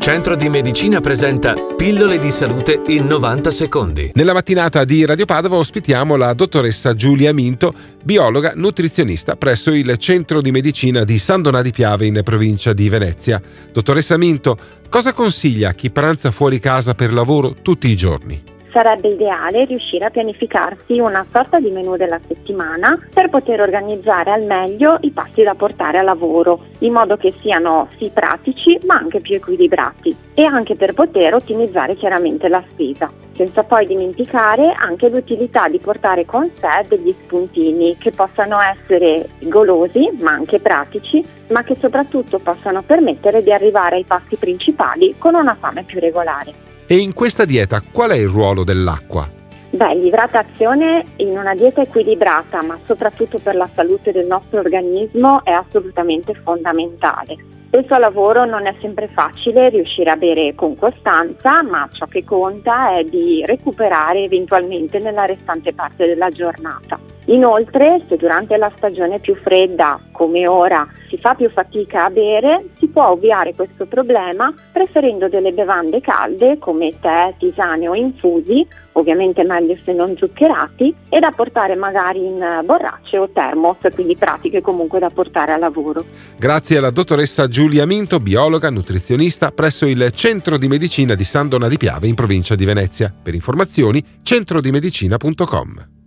Centro di Medicina presenta Pillole di salute in 90 secondi. Nella mattinata di Radio Padova ospitiamo la dottoressa Giulia Minto, biologa nutrizionista presso il Centro di Medicina di San Donà di Piave in provincia di Venezia. Dottoressa Minto, cosa consiglia a chi pranza fuori casa per lavoro tutti i giorni? Sarebbe ideale riuscire a pianificarsi una sorta di menù della settimana per poter organizzare al meglio i pasti da portare a lavoro, in modo che siano sì pratici ma anche più equilibrati, e anche per poter ottimizzare chiaramente la spesa, senza poi dimenticare anche l'utilità di portare con sé degli spuntini che possano essere golosi ma anche pratici, ma che soprattutto possano permettere di arrivare ai pasti principali con una fame più regolare. E in questa dieta qual è il ruolo dell'acqua? L'idratazione in una dieta equilibrata, ma soprattutto per la salute del nostro organismo, è assolutamente fondamentale. Spesso al lavoro non è sempre facile riuscire a bere con costanza, ma ciò che conta è di recuperare eventualmente nella restante parte della giornata. Inoltre, se durante la stagione più fredda, come ora, si fa più fatica a bere, si può ovviare questo problema preferendo delle bevande calde come tè, tisane o infusi, ovviamente meglio se non zuccherati, e da portare magari in borracce o termos, quindi pratiche comunque da portare a lavoro. Grazie alla dottoressa Giulia Minto, biologa nutrizionista presso il Centro di Medicina di San Donà di Piave in provincia di Venezia. Per informazioni centrodimedicina.com.